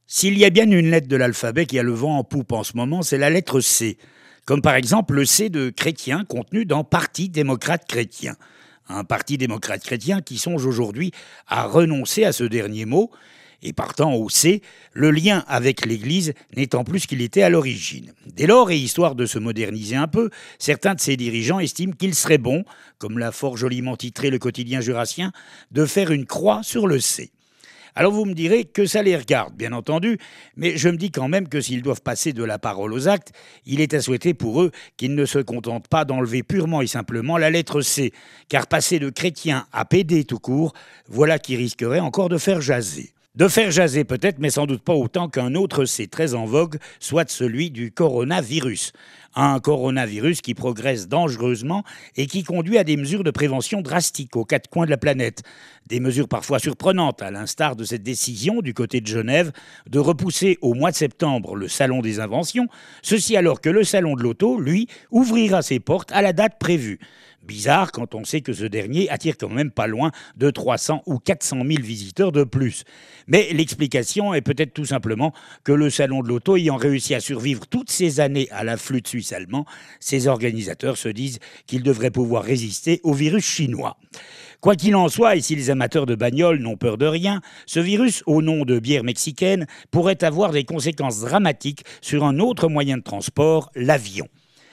S'il y a bien une lettre de l'alphabet qui a le vent en poupe en ce moment, c'est la lettre C. Comme par exemple le C de chrétien contenu dans Parti démocrate chrétien. Un parti démocrate chrétien qui songe aujourd'hui à renoncer à ce dernier mot, et partant au C, le lien avec l'Église n'étant plus ce qu'il était à l'origine. Dès lors, et histoire de se moderniser un peu, certains de ses dirigeants estiment qu'il serait bon, comme l'a fort joliment titré le quotidien jurassien, de faire une croix sur le C. Alors vous me direz que ça les regarde, bien entendu, mais je me dis quand même que s'ils doivent passer de la parole aux actes, il est à souhaiter pour eux qu'ils ne se contentent pas d'enlever purement et simplement la lettre C, car passer de chrétien à PD tout court, voilà qui risquerait encore de faire jaser. De faire jaser peut-être, mais sans doute pas autant qu'un autre C très en vogue, soit celui du coronavirus. Un coronavirus qui progresse dangereusement et qui conduit à des mesures de prévention drastiques aux quatre coins de la planète. Des mesures parfois surprenantes, à l'instar de cette décision du côté de Genève de repousser au mois de septembre le Salon des Inventions, ceci alors que le Salon de l'Auto, lui, ouvrira ses portes à la date prévue. Bizarre quand on sait que ce dernier attire quand même pas loin de 300 ou 400 000 visiteurs de plus. Mais l'explication est peut-être tout simplement que le Salon de l'Auto ayant réussi à survivre toutes ces années à l'afflux de Suisse allemand, ses organisateurs se disent qu'ils devraient pouvoir résister au virus chinois. Quoi qu'il en soit, et si les amateurs de bagnoles n'ont peur de rien, ce virus, au nom de bière mexicaine, pourrait avoir des conséquences dramatiques sur un autre moyen de transport, l'avion.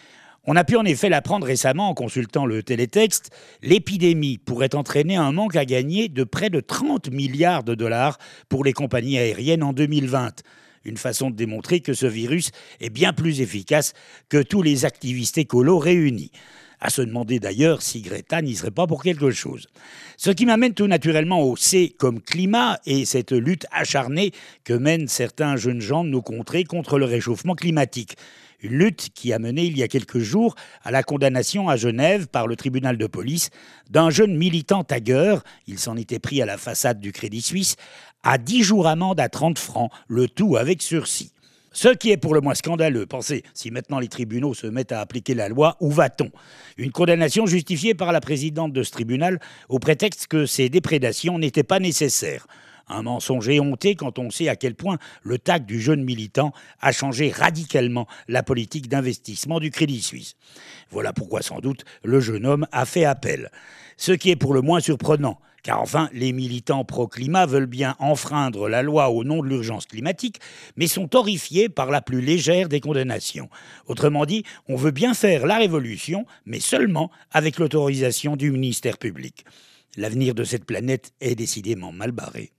On a pu en effet l'apprendre récemment en consultant le télétexte, l'épidémie pourrait entraîner un manque à gagner de près de 30 milliards de dollars pour les compagnies aériennes en 2020. Une façon de démontrer que ce virus est bien plus efficace que tous les activistes écolos réunis. À se demander d'ailleurs si Greta n'y serait pas pour quelque chose. Ce qui m'amène tout naturellement au C comme climat et cette lutte acharnée que mènent certains jeunes gens de nos contrées contre le réchauffement climatique. Une lutte qui a mené il y a quelques jours à la condamnation à Genève par le tribunal de police d'un jeune militant tagueur, il s'en était pris à la façade du Crédit Suisse, à 10 jours amende à 30 francs, le tout avec sursis. Ce qui est pour le moins scandaleux, pensez, si maintenant les tribunaux se mettent à appliquer la loi, où va-t-on ? Une condamnation justifiée par la présidente de ce tribunal au prétexte que ces déprédations n'étaient pas nécessaires. Un mensonge éhonté quand on sait à quel point le tact du jeune militant a changé radicalement la politique d'investissement du Crédit Suisse. Voilà pourquoi sans doute le jeune homme a fait appel. Ce qui est pour le moins surprenant, car enfin les militants pro-climat veulent bien enfreindre la loi au nom de l'urgence climatique, mais sont horrifiés par la plus légère des condamnations. Autrement dit, on veut bien faire la révolution, mais seulement avec l'autorisation du ministère public. L'avenir de cette planète est décidément mal barré.